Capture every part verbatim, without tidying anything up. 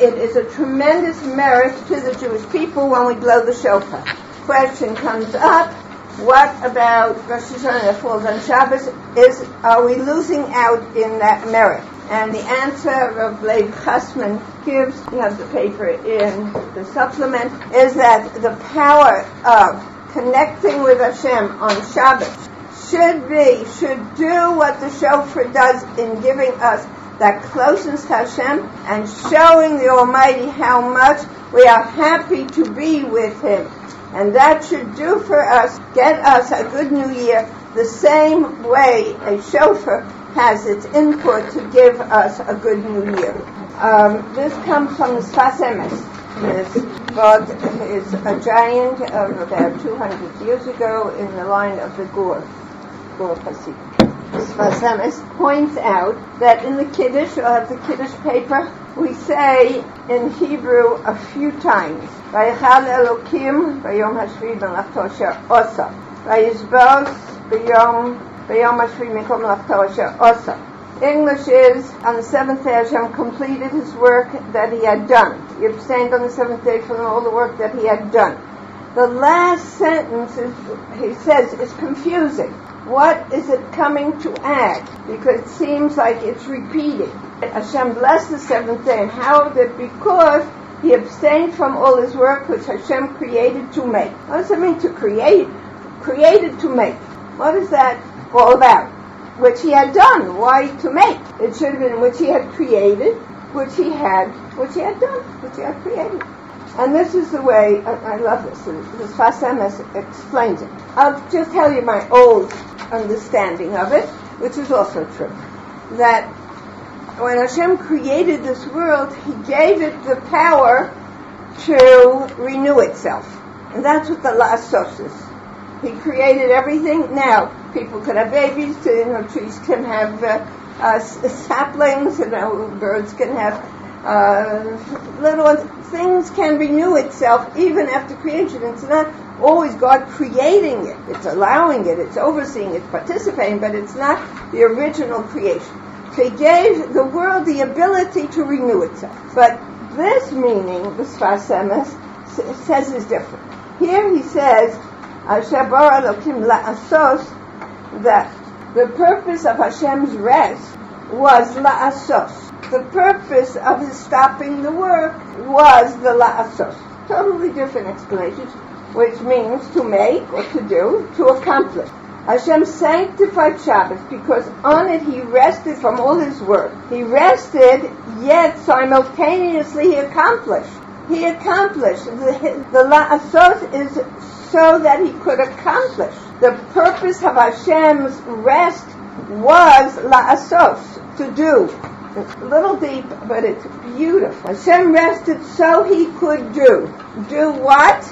it is a tremendous merit to the Jewish people when we blow the shofar. Question comes up, what about Rosh Hashanah that falls on Shabbos? Is, are we losing out in that merit? And the answer of Lev Chasman gives, you have the paper in the supplement, is that the power of connecting with Hashem on Shabbos should be, should do what the shofar does in giving us that closeness to Hashem and showing the Almighty how much we are happy to be with Him. And that should do for us, get us a good new year, the same way a shofar has its input to give us a good new year. Um, this comes from the Sfas Emes. This God is a giant of about two hundred years ago in the line of the Gur, Gur Hasidim. Sfas Emes points out that in the Kiddush, or at the Kiddush paper, we say in Hebrew a few times, Vayichal Elokim Bayom Hashvi B'Melachto Asher Osa, Vayizbos Bayom Bayom Hashvi Mikom Melachto Asher Osa. English is, on the seventh day Hashem completed His work that He had done. He abstained on the seventh day from all the work that He had done. The last sentence, is, he says, is confusing. What is it coming to add? Because it seems like it's repeating. Hashem blessed the seventh day. And how is it? Because He abstained from all His work which Hashem created to make. What does it mean to create? Created to make. What is that all about? Which He had done. Why to make? It should have been which He had created, which He had, which He had done, which He had created. And this is the way, I, I love this, the Sfas Emes explains it. I'll just tell you my old understanding of it, which is also true. That when Hashem created this world, He gave it the power to renew itself. And that's what the La'asos is. He created everything. Now, people could have babies, you know, trees can have uh, uh, saplings, you know, birds can have uh, little ones. Things can renew itself even after creation. It's not always God creating it. It's allowing it, it's overseeing it, participating, but it's not the original creation. So He gave the world the ability to renew itself. But this meaning, the Sfas Emes says is different. Here he says, Asher bara Elokim la'asos, that the purpose of Hashem's rest was la'asos. The purpose of His stopping the work was the la'asos. Totally different explanations, which means to make or to do, to accomplish. Hashem sanctified Shabbos because on it He rested from all His work. He rested, yet simultaneously He accomplished. He accomplished. The, the la'asos is so that He could accomplish. The purpose of Hashem's rest was la'asos, to do. It's a little deep, but it's beautiful. Hashem rested so He could do. Do what?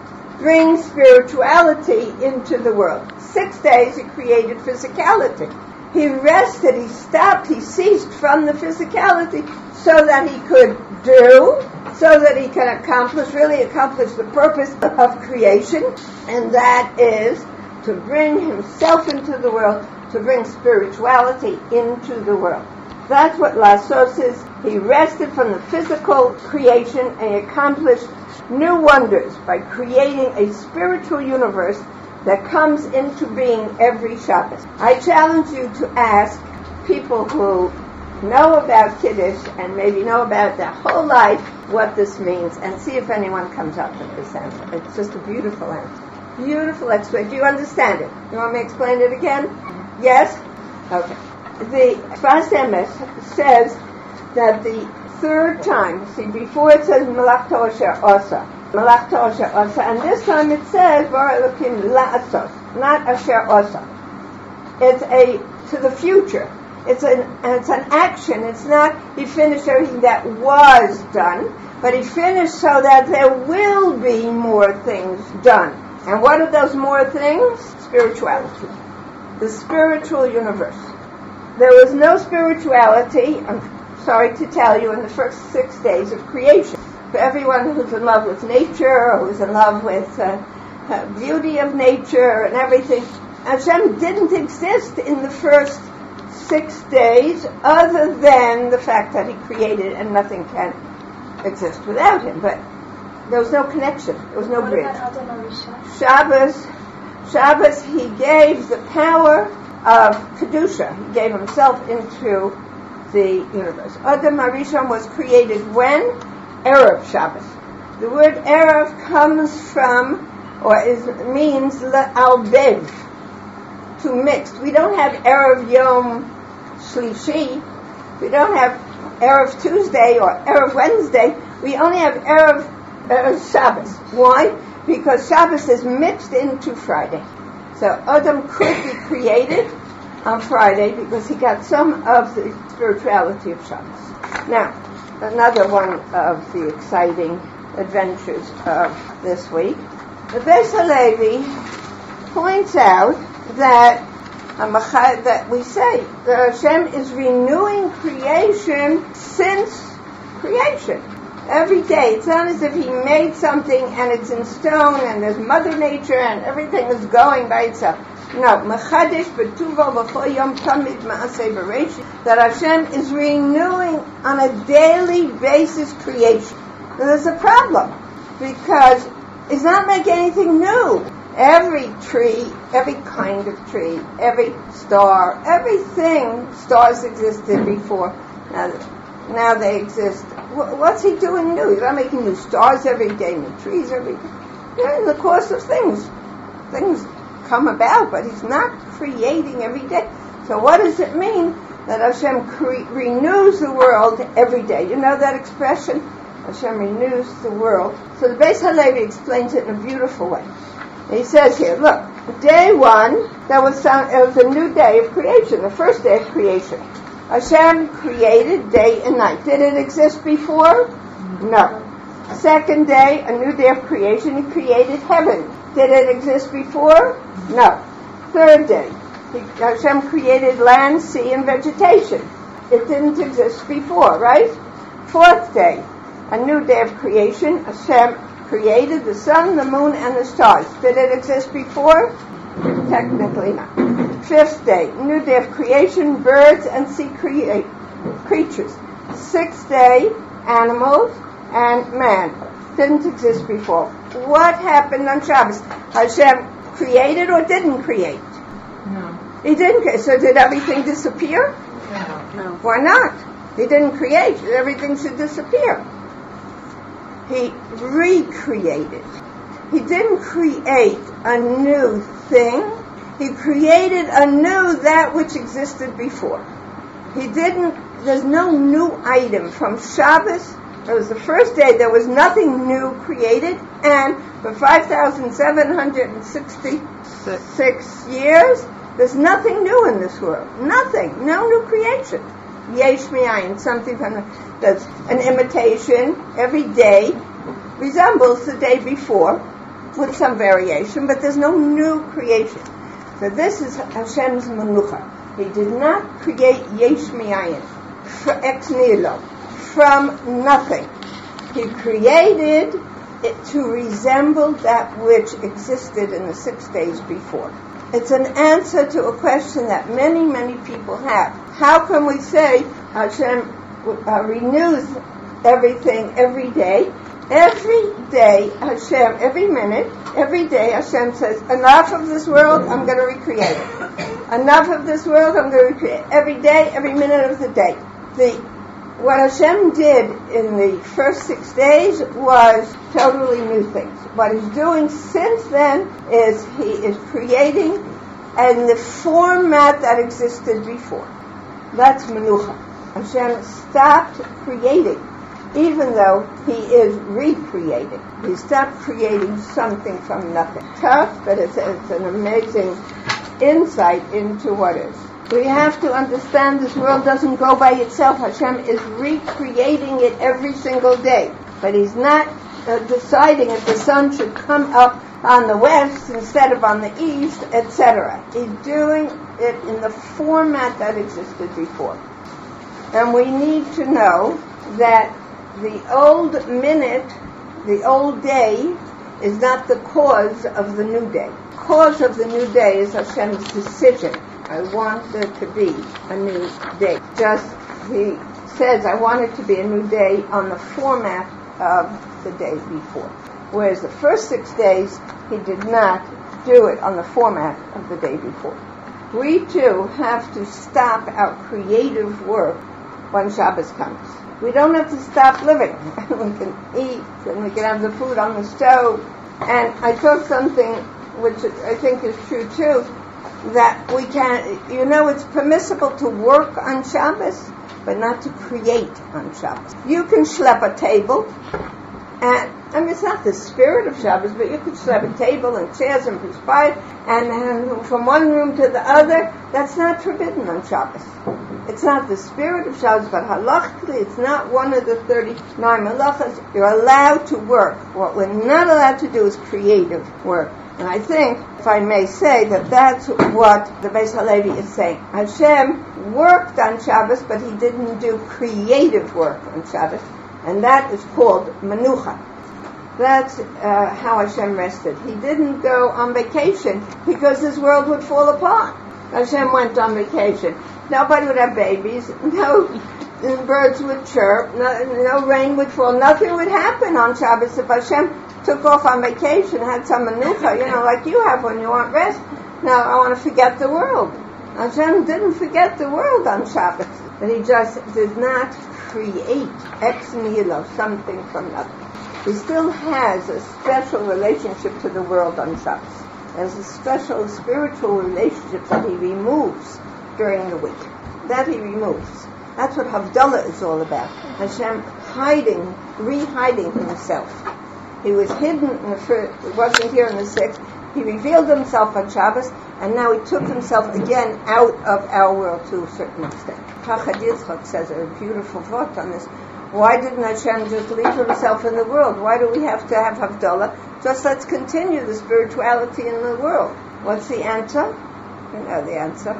Bring spirituality into the world. Six days He created physicality. He rested, He stopped, He ceased from the physicality so that He could do, so that He can accomplish, really accomplish the purpose of creation, and that is to bring Himself into the world, to bring spirituality into the world. That's what La'asos is. He rested from the physical creation and He accomplished new wonders by creating a spiritual universe that comes into being every Shabbos. I challenge you to ask people who know about Kiddush and maybe know about their whole life what this means, and see if anyone comes up with this answer. It's just a beautiful answer. Beautiful explanation. Do you understand it? You want me to explain it again? Yes? Okay. The Sfas Emes says that the third time, see, before it says Melachto Asher Osa, Melachto Asher Osa, and this time it says Bara Elokim La'asos, not Asher Osa. It's a to the future. It's an it's an action. It's not He finished everything that was done, but He finished so that there will be more things done. And what are those more things? Spirituality, the spiritual universe. There was no spirituality, I'm sorry to tell you, in the first six days of creation. For everyone who's in love with nature, or who's in love with uh, uh, beauty of nature and everything, Hashem didn't exist in the first six days other than the fact that He created and nothing can exist without him, but there was no connection. There was no what bridge. About Adam Arisha? Shabbos, Shabbos, he gave the power of Kedusha. He gave himself into the universe. Adam Arishon was created when? Erev Shabbos. The word Erev comes from, or is, means le'albev, to mix. We don't have Erev Yom Shlishi. We don't have Erev Tuesday or Erev Wednesday. We only have Erev, Erev Shabbos. Why? Because Shabbos is mixed into Friday. So Adam could be created on Friday because he got some of the spirituality of Shabbos. Now, another one of the exciting adventures of this week. The Beis Halevi points out that that we say that Hashem is renewing creation since creation. Every day. It's not as if he made something and it's in stone and there's Mother Nature and everything is going by itself. No. Mechadish b'tuvo v'chol yom tamid ma'aseh b'reish. That Hashem is renewing on a daily basis creation. Now there's a problem because it's not making anything new. Every tree, every kind of tree, every star, everything, stars existed before. Now, now they exist. What's he doing new? He's not making new stars every day, new trees every day. Yeah, in the course of things, things come about, but he's not creating every day. So what does it mean that Hashem cre- renews the world every day? You know that expression? Hashem renews the world. So the Beis Halevi explains it in a beautiful way. He says here, look, day one, that was, some, it was a new day of creation, the first day of creation. Hashem created day and night. Did it exist before? No. Second day, a new day of creation, he created heaven. Did it exist before? No. Third day, he, Hashem created land, sea, and vegetation. It didn't exist before, right? Fourth day, a new day of creation, Hashem created the sun, the moon, and the stars. Did it exist before? Technically not. Fifth day, new day of creation, birds and sea crea- creatures. Sixth day, animals and man. Didn't exist before. What happened on Shabbos? Hashem created or didn't create? No. He didn't create. So did everything disappear? No. No. Why not? He didn't create. Everything should disappear. He recreated. He didn't create a new thing. He created anew that which existed before. He didn't, there's no new item. From Shabbos, it was the first day, there was nothing new created, and for five thousand seven hundred sixty-six years, there's nothing new in this world. Nothing. No new creation. Yesh mi'ayin, something from the, that's an imitation every day, resembles the day before, with some variation, but there's no new creation. So this is Hashem's menucha. He did not create yesh mi'ayin, ex nihilo, from nothing. He created it to resemble that which existed in the six days before. It's an answer to a question that many, many people have. How can we say Hashem uh, renews everything every day? Every day, Hashem, every minute, every day, Hashem says, enough of this world, I'm going to recreate it. Enough of this world, I'm going to recreate it. Every day, every minute of the day. The, what Hashem did in the first six days was totally new things. What he's doing since then is he is creating in the format that existed before. That's menucha. Hashem stopped creating, even though he is recreating. He stopped creating something from nothing. Tough, but it's, it's an amazing insight into what is. We have to understand this world doesn't go by itself. Hashem is recreating it every single day. But he's not uh, deciding if the sun should come up on the west instead of on the east, et cetera. He's doing it in the format that existed before. And we need to know that the old minute, the old day, is not the cause of the new day. The cause of the new day is Hashem's decision. I want there to be a new day. Just, he says, I want it to be a new day on the format of the day before. Whereas the first six days, he did not do it on the format of the day before. We too have to stop our creative work when Shabbos comes. We don't have to stop living. We can eat and we can have the food on the stove. And I took something which I think is true too, that we can, you know, it's permissible to work on Shabbos, but not to create on Shabbos. You can schlep a table, and I mean, it's not the spirit of Shabbos, but you could schlep a table and chairs and perspire, and, and from one room to the other. That's not forbidden on Shabbos. It's not the spirit of Shabbos, but halachically, it's not one of the thirty-nine malachas. You're allowed to work. What we're not allowed to do is creative work. And I think, if I may say, that that's what the Beis Halevi is saying. Hashem worked on Shabbos, but he didn't do creative work on Shabbos, and that is called menucha. That's uh, how Hashem rested. He didn't go on vacation because his world would fall apart. Hashem went on vacation. Nobody would have babies. No birds would chirp. No, no rain would fall. Nothing would happen on Shabbos if Hashem took off on vacation, had some menucha, you know, like you have when you want rest. Now, I want to forget the world. Hashem didn't forget the world on Shabbos, but he just did not create ex nihilo, something from nothing. He still has a special relationship to the world on Shabbos. There's a special spiritual relationship that he removes during the week. That he removes. That's what Havdalah is all about. Hashem hiding, re-hiding himself. He was hidden in the first, he wasn't here in the sixth. He revealed himself on Shabbos, and now he took himself again out of our world to a certain extent. Chacham Yitzchak says a beautiful thought on this. Why didn't Hashem just leave himself in the world? Why do we have to have Havdalah? Just let's continue the spirituality in the world. What's the answer? You know the answer.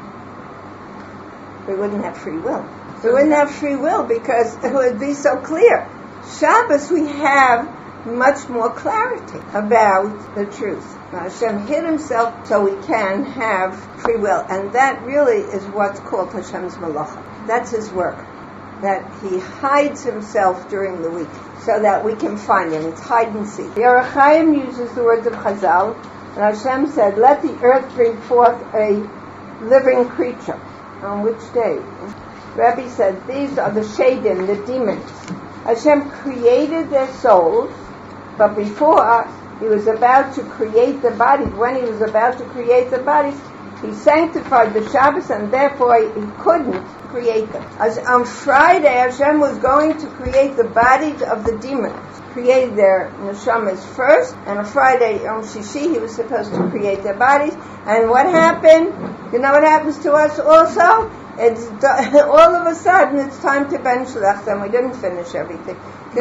We wouldn't have free will. We wouldn't have free will because it would be so clear. Shabbos we have much more clarity about the truth. Hashem hid himself so we can have free will. And that really is what's called Hashem's Malacha. That's his work. That he hides himself during the week so that we can find him. It's hide and seek. The Orach Chaim uses the words of Chazal, and Hashem said, let the earth bring forth a living creature. On which day? Rabbi said, these are the Shadim, the demons. Hashem created their souls, but before he was about to create the bodies, when he was about to create the bodies, he sanctified the Shabbos, and therefore he couldn't create them. As on Friday, Hashem was going to create the bodies of the demons, create their neshamas first, and on Friday, on Shishi, he was supposed to create their bodies. And what happened? You know what happens to us also? It's all of a sudden it's time to ben shlach them. We didn't finish everything.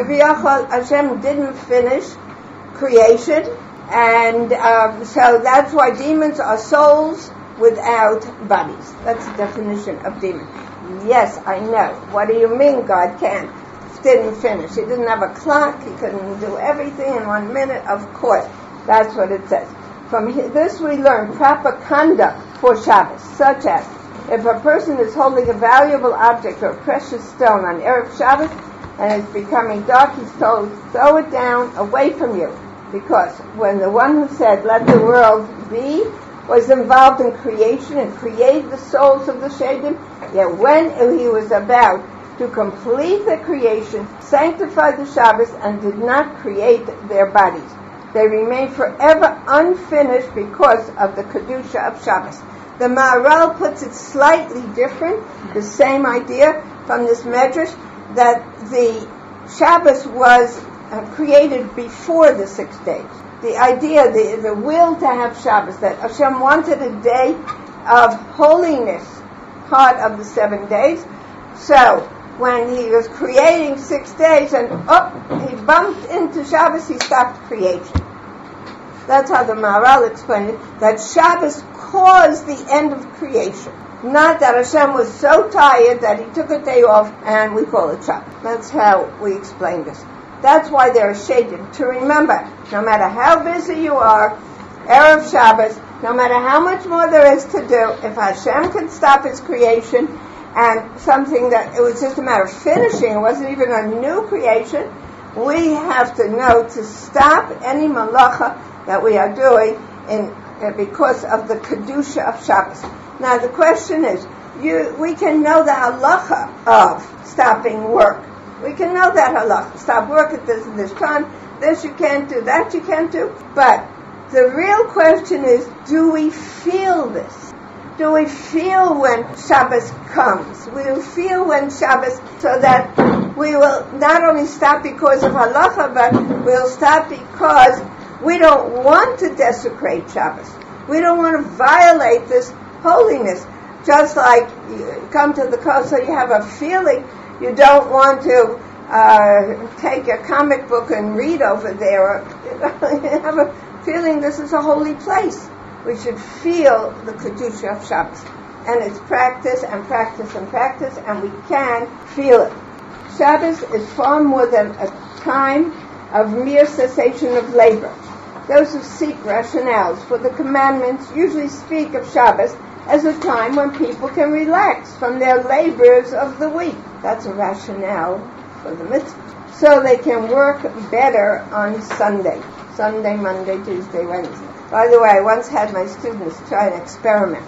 Hashem didn't finish creation, and um, so that's why demons are souls without bodies. That's the definition of demon. Yes, I know. What do you mean God can't? Didn't finish. He didn't have a clock. He couldn't do everything in one minute. Of course, that's what it says. From this we learn proper conduct for Shabbos, such as if a person is holding a valuable object or a precious stone on Erev Shabbos and it's becoming dark, he's told, throw it down away from you. Because when the one who said, let the world be, was involved in creation and created the souls of the Shadim, yet when he was about to complete the creation, sanctify the Shabbos, and did not create their bodies, they remain forever unfinished because of the Kedusha of Shabbos. The Maharal puts it slightly different, the same idea from this Medrash, that the Shabbos was uh, created before the six days. The idea, the, the will to have Shabbos, that Hashem wanted a day of holiness, part of the seven days. So, when he was creating six days and oh, he bumped into Shabbos, he stopped creation. That's how the Maharal explained it, that Shabbos caused the end of creation. Not that Hashem was so tired that he took a day off and we call it Shabbos. That's how we explain this. That's why there are shadim. To remember, no matter how busy you are, Erev Shabbos, no matter how much more there is to do, if Hashem can stop his creation and something that it was just a matter of finishing. It wasn't even a new creation. We have to know to stop any malacha that we are doing in uh, because of the kedusha of Shabbos. Now the question is, you we can know the halacha of stopping work. We can know that halacha. Stop work at this and this time. This you can't do. That you can't do. But the real question is, do we feel this? Do we feel when Shabbos comes? Will we feel when Shabbos, so that we will not only stop because of halacha, but we'll stop because we don't want to desecrate Shabbos. We don't want to violate this holiness. Just like you come to the coast, so you have a feeling you don't want to uh, take a comic book and read over there. Or, you have a feeling this is a holy place. We should feel the kedusha of Shabbos. And it's practice and practice and practice, and we can feel it. Shabbos is far more than a time of mere cessation of labor. Those who seek rationales for the commandments usually speak of Shabbos as a time when people can relax from their labors of the week. That's a rationale for the mitzvah. So they can work better on Sunday. Sunday, Monday, Tuesday, Wednesday. By the way, I once had my students try an experiment.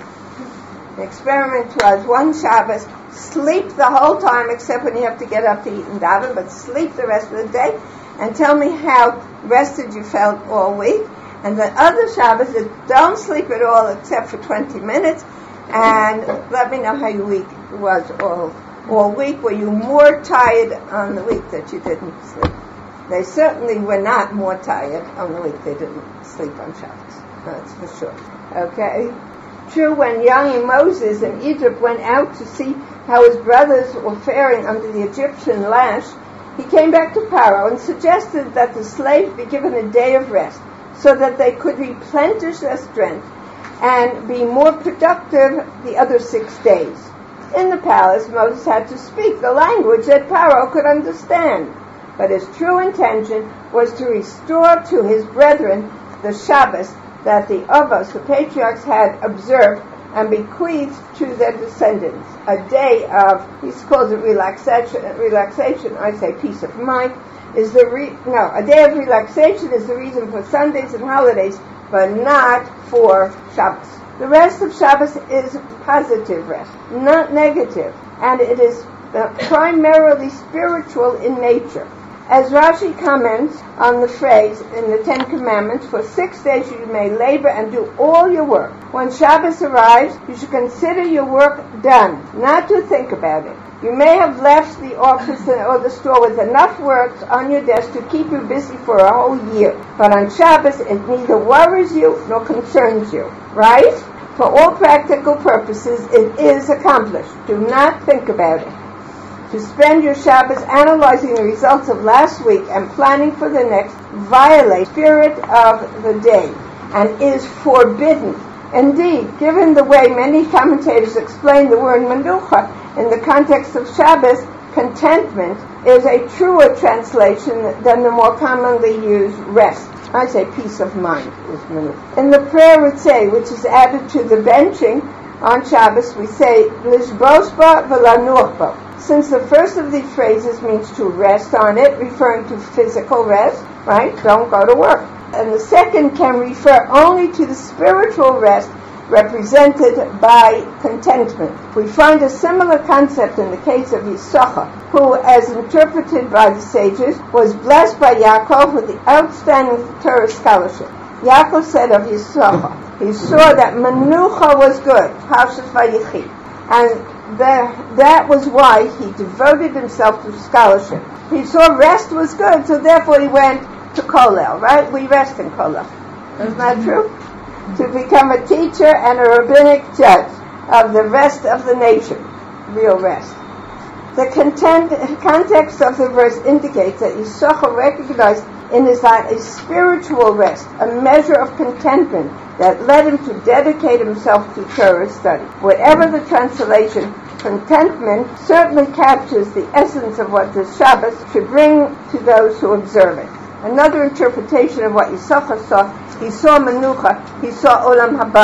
The experiment was one Shabbos, sleep the whole time except when you have to get up to eat and daven, but sleep the rest of the day, and tell me how rested you felt all week. And the other Shabbos is don't sleep at all except for twenty minutes, and let me know how your week was all, all week. Were you more tired on the week that you didn't sleep? They certainly were not more tired on the week they didn't sleep on Shabbos. That's for sure. Okay? True, when young Moses in Egypt went out to see how his brothers were faring under the Egyptian lash, he came back to Pharaoh and suggested that the slaves be given a day of rest so that they could replenish their strength and be more productive the other six days. In the palace, Moses had to speak the language that Pharaoh could understand, but his true intention was to restore to his brethren the Shabbos that the Avos, the patriarchs, had observed and bequeathed to their descendants. A day of, he calls it relaxation, relaxation, I say peace of mind, is the re, no, a day of relaxation is the reason for Sundays and holidays, but not for Shabbos. The rest of Shabbos is positive rest, not negative, and it is primarily spiritual in nature. As Rashi comments on the phrase in the Ten Commandments, for six days you may labor and do all your work. When Shabbos arrives, you should consider your work done, not to think about it. You may have left the office or the store with enough work on your desk to keep you busy for a whole year. But on Shabbos, it neither worries you nor concerns you, right? For all practical purposes, it is accomplished. Do not think about it. To spend your Shabbos analyzing the results of last week and planning for the next violates the spirit of the day and is forbidden. Indeed, given the way many commentators explain the word menucha in the context of Shabbos, contentment is a truer translation than the more commonly used rest. I say peace of mind is menucha. In the prayer Ritzeh, which is added to the benching on Shabbos, we say lishbosba v'lanuchba. Since the first of these phrases means to rest on it, referring to physical rest, right? Don't go to work. And the second can refer only to the spiritual rest represented by contentment. We find a similar concept in the case of Yisachar, who, as interpreted by the sages, was blessed by Yaakov with the outstanding Torah scholarship. Yaakov said of Yisachar, he saw that menucha was good, Parshas Vayichi, and The, that was why he devoted himself to scholarship. He saw rest was good, so therefore he went to Kollel, right? We rest in Kollel. Isn't that true? To become a teacher and a rabbinic judge of the rest of the nation. Real rest. The content, context of the verse indicates that Yisachar recognized in his life a spiritual rest, a measure of contentment that led him to dedicate himself to Torah study. Whatever the translation, contentment certainly captures the essence of what the Shabbos should bring to those who observe it. Another interpretation of what Yisachar saw, he saw menucha, he saw olam haba,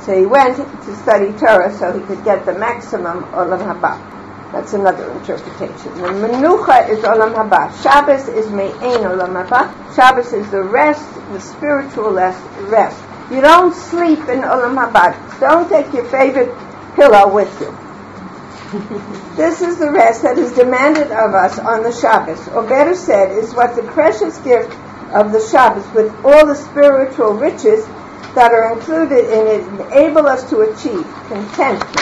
So he went to study Torah so he could get the maximum Olam Haba. That's another interpretation. The Menucha is Olam Haba. Shabbos is Me'ein Olam Haba. Shabbos is the rest, the spiritual rest. You don't sleep in Olam Haba. Don't take your favorite pillow with you. This is the rest that is demanded of us on the Shabbos, or better said, is what the precious gift of the Shabbos, with all the spiritual riches that are included in it, enable us to achieve contentment.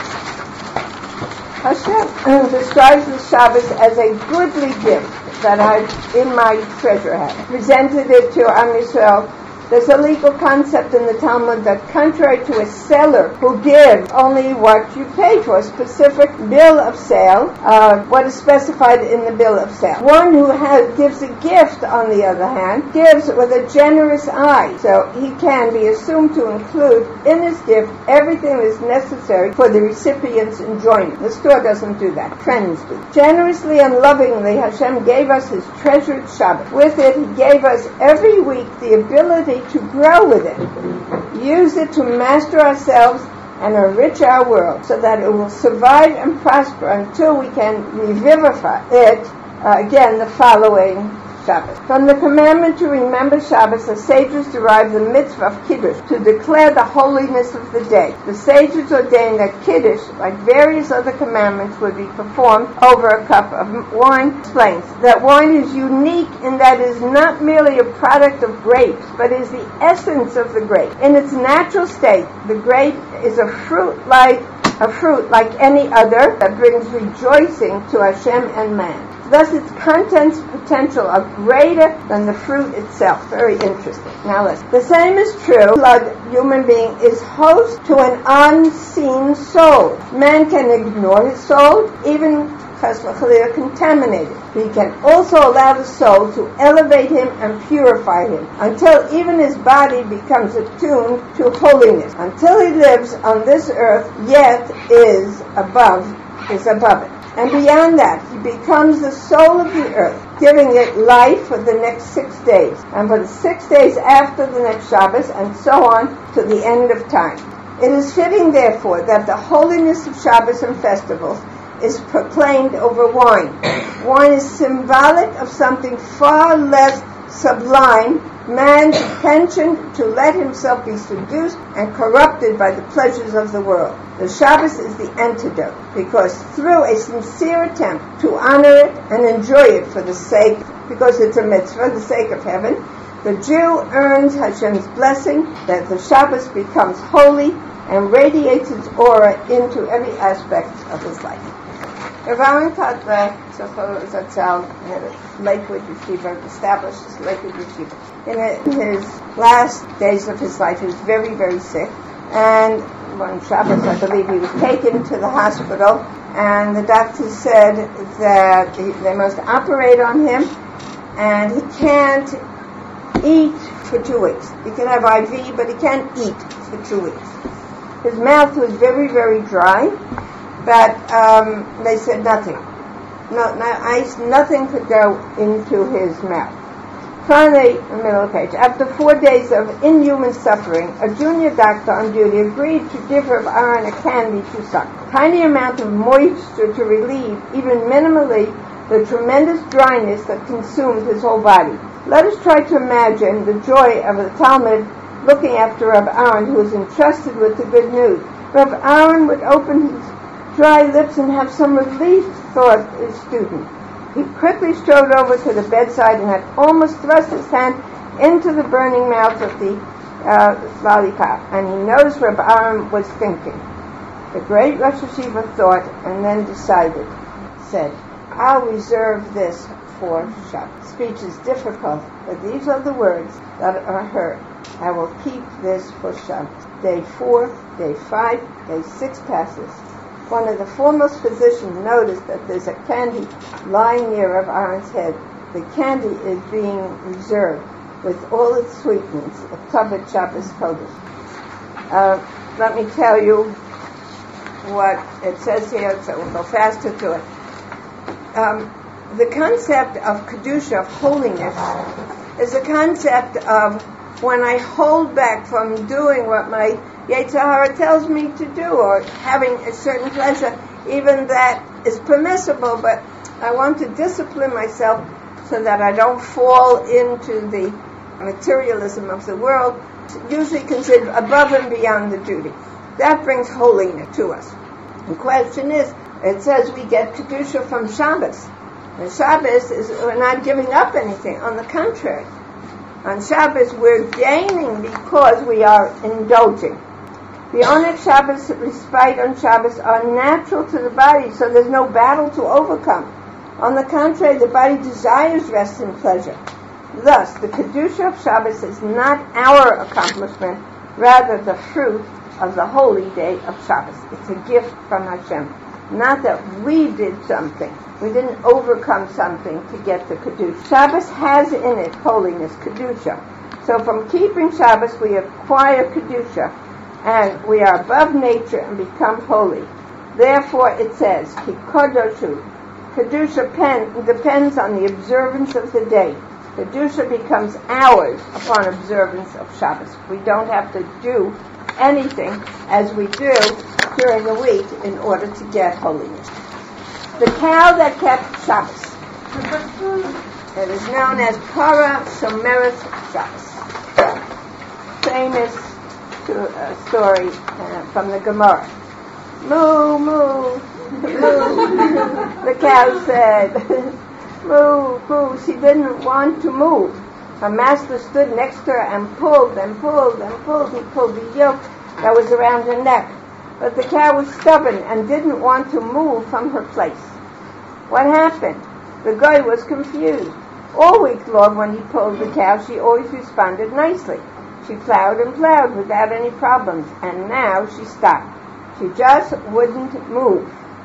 Hashem describes the Shabbos as a goodly gift that I, in my treasure hat, presented it to Am Yisrael. There's a legal concept in the Talmud that, contrary to a seller who gives only what you pay for, a specific bill of sale, uh, what is specified in the bill of sale. One who has, gives a gift, on the other hand, gives with a generous eye, so he can be assumed to include in his gift everything that is necessary for the recipient's enjoyment. The store doesn't do that. Friends do. Generously and lovingly, Hashem gave us his treasured Shabbat. With it, he gave us every week the ability to grow with it, use it to master ourselves and enrich our world, so that it will survive and prosper until we can revivify it uh, again the following Shabbos. From the commandment to remember Shabbos, the sages derived the mitzvah of Kiddush, to declare the holiness of the day. The sages ordained that Kiddush, like various other commandments, would be performed over a cup of wine. Explains that wine is unique in that it is not merely a product of grapes, but is the essence of the grape. In its natural state, the grape is a fruit like a fruit like any other that brings rejoicing to Hashem and man. Thus, its contents potential are greater than the fruit itself. Very interesting. Now listen. The same is true. Blood, human being, is host to an unseen soul. Man can ignore his soul, even chas v'chalila contaminated. He can also allow the soul to elevate him and purify him, until even his body becomes attuned to holiness. Until he lives on this earth, yet is above, is above it. And beyond that, he becomes the soul of the earth, giving it life for the next six days, and for the six days after the next Shabbos, and so on to the end of time. It is fitting, therefore, that the holiness of Shabbos and festivals is proclaimed over wine. Wine is symbolic of something far less sublime, man's intention to let himself be seduced and corrupted by the pleasures of the world. The Shabbos is the antidote, because through a sincere attempt to honor it and enjoy it for the sake, because it's a mitzvah, the sake of heaven, the Jew earns Hashem's blessing that the Shabbos becomes holy and radiates its aura into every aspect of his life. Rav Aaron Kotler, Zatzal, had a Lakewood Yeshiva, established this Lakewood Yeshiva. In his last days of his life, he was very, very sick. And one Shabbos, I believe, he was taken to the hospital, and the doctor said that they must operate on him, and he can't eat for two weeks. He can have I V, but he can't eat for two weeks. His mouth was very, very dry. But um, they said nothing. No, no ice, nothing could go into his mouth. Finally, the middle of the page, after four days of inhuman suffering, a junior doctor on duty agreed to give Rav Aaron a candy to suck. A tiny amount of moisture to relieve, even minimally, the tremendous dryness that consumed his whole body. Let us try to imagine the joy of the Talmud looking after Rav Aaron, who was entrusted with the good news. Rav Aaron would open his dry lips and have some relief, thought his student. He quickly strode over to the bedside and had almost thrust his hand into the burning mouth of the uh, lollipop, and he noticed what Aaron was thinking. The great Rosh Yeshiva thought, and then decided, said, I'll reserve this for Shabbos. Speech is difficult, but these are the words that are heard. I will keep this for Shabbos. Day four, day five, day six passes. One of the foremost physicians noticed that there's a candy lying near Rav Aaron's head. The candy is being reserved with all its sweetness, a covered Shabbos Kodesh. Uh, let me tell you what it says here, so we'll go faster to it. Um, the concept of Kedusha, of holiness, is a concept of when I hold back from doing what my Yetzer Hara tells me to do, or having a certain pleasure, even that is permissible, but I want to discipline myself so that I don't fall into the materialism of the world, usually considered above and beyond the duty. That brings holiness to us. The question is, it says we get Kedusha from Shabbos. And Shabbos is, we're not giving up anything. On the contrary, on Shabbos we're gaining because we are indulging. The Oneg Shabbos, respite on Shabbos, are natural to the body, so there's no battle to overcome. On the contrary, the body desires rest and pleasure. Thus, the Kedusha of Shabbos is not our accomplishment, rather the fruit of the holy day of Shabbos. It's a gift from Hashem. Not that we did something. We didn't overcome something to get the Kedusha. Shabbos has in it holiness, Kedusha. So from keeping Shabbos, we acquire Kedusha, and we are above nature and become holy. Therefore, it says, Ki Kodoshu. Kedusha pen, depends on the observance of the day. Kedusha becomes ours upon observance of Shabbos. We don't have to do anything as we do during the week in order to get holiness. The cow that kept Shabbos. It is known as Para Shomeret Shabbos. Famous to a story uh, from the Gemara. Moo, moo, moo. The cow said, moo, moo. She didn't want to move. Her master stood next to her and pulled and pulled and pulled. He pulled the yoke that was around her neck. But the cow was stubborn and didn't want to move from her place. What happened? The guy was confused. All week long when he pulled the cow, she always responded nicely. She plowed and plowed without any problems, and now she stopped. She just wouldn't move.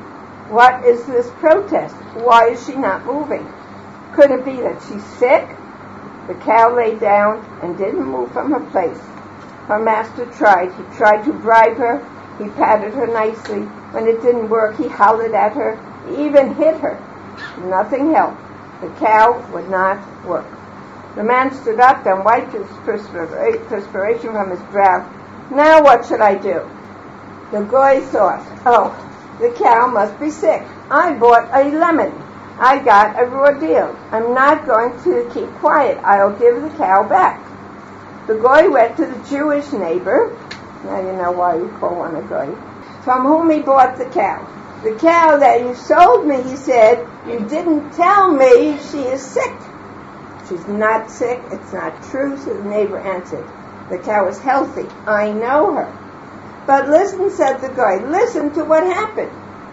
What is this protest? Why is she not moving? Could it be that she's sick? The cow lay down and didn't move from her place. Her master tried. He tried to bribe her. He patted her nicely. When it didn't work, he hollered at her. He even hit her. Nothing helped. The cow would not work. The man stood up and wiped his perspiration from his brow. Now what should I do? The guy thought, oh, the cow must be sick. I bought a lemon. I got a raw deal. I'm not going to keep quiet. I'll give the cow back. The guy went to the Jewish neighbor. Now you know why you call one a guy. From whom he bought the cow. The cow that you sold me, he said, you didn't tell me she is sick. She's not sick. It's not true. So the neighbor answered, the cow is healthy. I know her. But listen, said the guy, listen to what happened.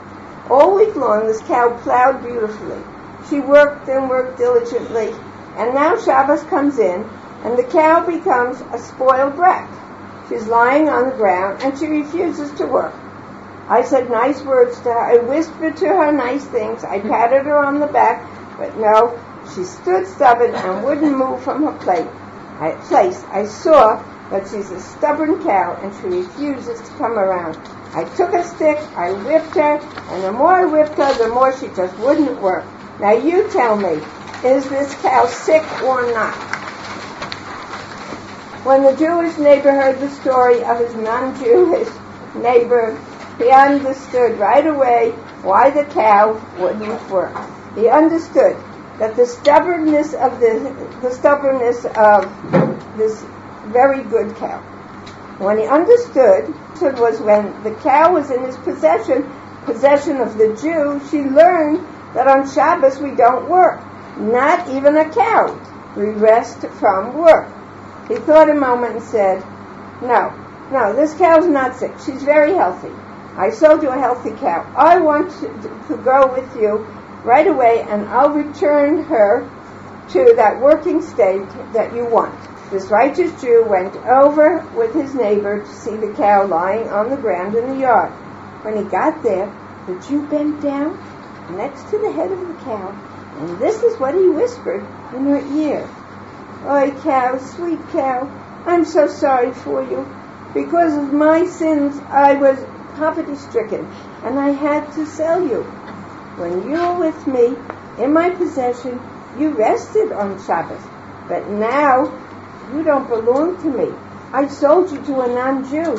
All week long, this cow plowed beautifully. She worked and worked diligently. And now Shabbos comes in, and the cow becomes a spoiled brat. She's lying on the ground, and she refuses to work. I said nice words to her. I whispered to her nice things. I patted her on the back, but no, she stood stubborn and wouldn't move from her plate. I, place. I saw that she's a stubborn cow, and she refuses to come around. I took a stick, I whipped her, and the more I whipped her, the more she just wouldn't work. Now you tell me, is this cow sick or not? When the Jewish neighbor heard the story of his non-Jewish neighbor, he understood right away why the cow wouldn't work. He understood that the stubbornness of the, the stubbornness of this very good cow. When he understood, it was when the cow was in his possession, possession of the Jew, she learned that on Shabbos we don't work. Not even a cow. We rest from work. He thought a moment and said, no, no, this cow's not sick. She's very healthy. I sold you a healthy cow. I want to, to go with you right away, and I'll return her to that working state that you want. This righteous Jew went over with his neighbor to see the cow lying on the ground in the yard. When he got there, the Jew bent down next to the head of the cow, and this is what he whispered in her ear. "Oi, cow, sweet cow, I'm so sorry for you. Because of my sins, I was poverty-stricken, and I had to sell you. When you were with me, in my possession, you rested on Shabbos. But now, you don't belong to me. I sold you to a non-Jew,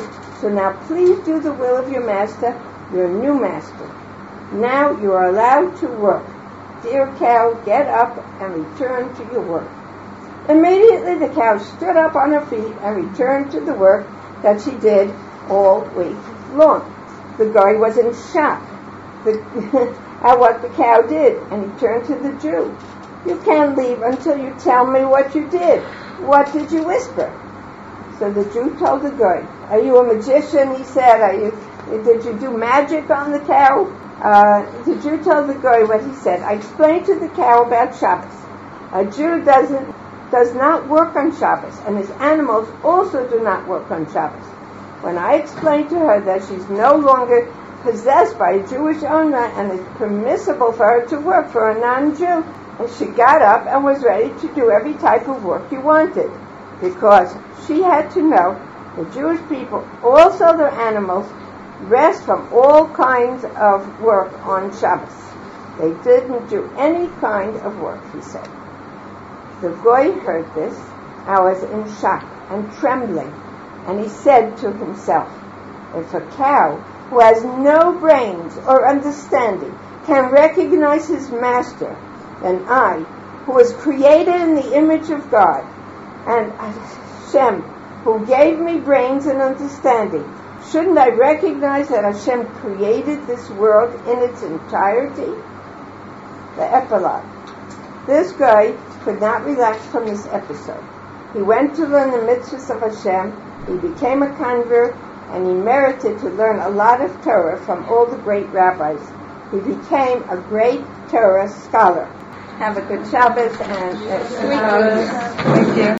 So now please do the will of your master, your new master. Now you are allowed to work. Dear cow, get up and return to your work. Immediately the cow stood up on her feet and returned to the work that she did all week long. The guy was in shock the, at what the cow did, and he turned to the Jew. You can't leave until you tell me what you did. What did you whisper? So the Jew told the guy, are you a magician? He said, are you, did you do magic on the cow? Uh, the Jew told the guy what he said. I explained to the cow about Shabbos. A Jew doesn't, does not work on Shabbos, and his animals also do not work on Shabbos. When I explained to her that she's no longer possessed by a Jewish owner and it's permissible for her to work for a non-Jew, and she got up and was ready to do every type of work he wanted, because she had to know the Jewish people, also their animals, rest from all kinds of work on Shabbos. They didn't do any kind of work, he said. The Goy heard this. I was in shock and trembling, and he said to himself, if a cow who has no brains or understanding can recognize his master, then I, who was created in the image of God, and Hashem, who gave me brains and understanding, shouldn't I recognize that Hashem created this world in its entirety? The epilogue. This guy could not relax from this episode. He went to learn the mitzvahs of Hashem, he became a convert, and he merited to learn a lot of Torah from all the great rabbis. He became a great Torah scholar. Have a good Shabbos and a sweet week. Thank you.